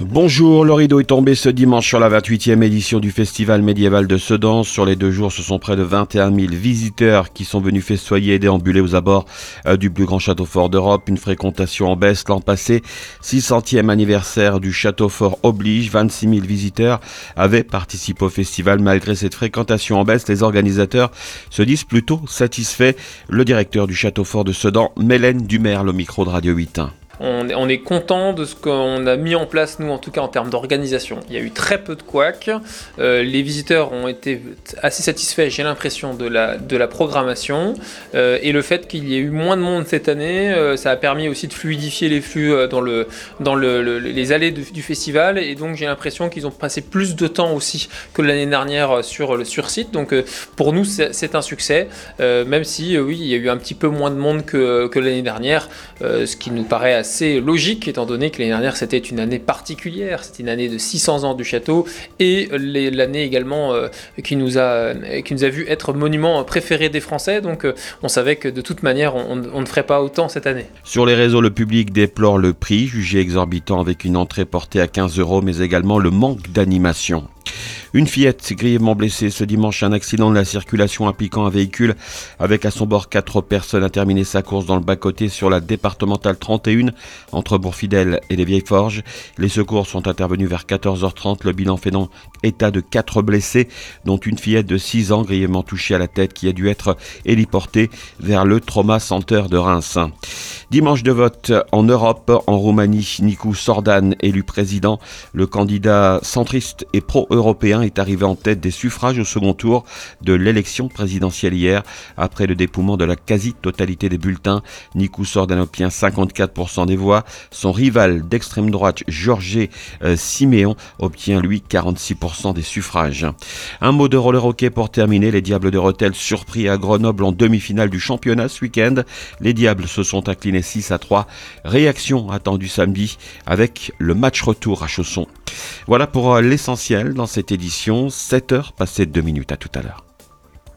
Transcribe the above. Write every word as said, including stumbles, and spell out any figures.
Bonjour, le rideau est tombé ce dimanche sur la vingt-huitième édition du Festival médiéval de Sedan. Sur les deux jours, ce sont près de vingt et un mille visiteurs qui sont venus festoyer et déambuler aux abords euh, du plus grand château fort d'Europe. Une fréquentation en baisse l'an passé. six centième anniversaire du château fort oblige. vingt-six mille visiteurs avaient participé au festival. Malgré cette fréquentation en baisse, les organisateurs se disent plutôt satisfaits. Le directeur du château fort de Sedan, Mélène Dumerle, au micro de Radio huit. On, on est content de ce qu'on a mis en place, nous en tout cas en termes d'organisation. Il y a eu très peu de couacs, euh, les visiteurs ont été assez satisfaits, j'ai l'impression, de la, de la programmation, euh, et le fait qu'il y ait eu moins de monde cette année, euh, ça a permis aussi de fluidifier les flux euh, dans, le, dans le, le, les allées de, du festival, et donc j'ai l'impression qu'ils ont passé plus de temps aussi que l'année dernière sur le sur-site. Donc euh, pour nous c'est, c'est un succès, euh, même si euh, oui, il y a eu un petit peu moins de monde que, que l'année dernière, euh, ce qui nous paraît assez assez logique étant donné que l'année dernière c'était une année particulière, c'était une année de six cents ans du château et les, l'année également euh, qui, nous a, qui nous a vu être monument préféré des Français, donc euh, on savait que de toute manière on, on ne ferait pas autant cette année. Sur les réseaux, le public déplore le prix, jugé exorbitant avec une entrée portée à quinze euros, mais également le manque d'animation. Une fillette grièvement blessée ce dimanche, un accident de la circulation impliquant un véhicule avec à son bord quatre personnes a terminé sa course dans le bas-côté sur la départementale trente et un entre Bourg-Fidèle et les Vieilles Forges. Les secours sont intervenus vers quatorze heures trente. Le bilan fait donc état de quatre blessés, dont une fillette de six ans grièvement touchée à la tête qui a dû être héliportée vers le Trauma Center de Reims. Dimanche de vote en Europe, en Roumanie, Nicu Sordan, élu président. Le candidat centriste et pro-européen est arrivé en tête des suffrages au second tour de l'élection présidentielle hier. Après le dépouillement de la quasi-totalité des bulletins, Nicu Sordan obtient cinquante-quatre pour cent des voix. Son rival d'extrême droite, George euh, Siméon, obtient lui quarante-six pour cent des suffrages. Un mot de roller hockey pour terminer. Les Diables de Rethel surpris à Grenoble en demi-finale du championnat ce week-end. Les Diables se sont inclinés six à trois. Réaction attendue samedi avec le match retour à Chausson. Voilà pour l'essentiel dans cette édition. sept heures passées deux minutes. À tout à l'heure.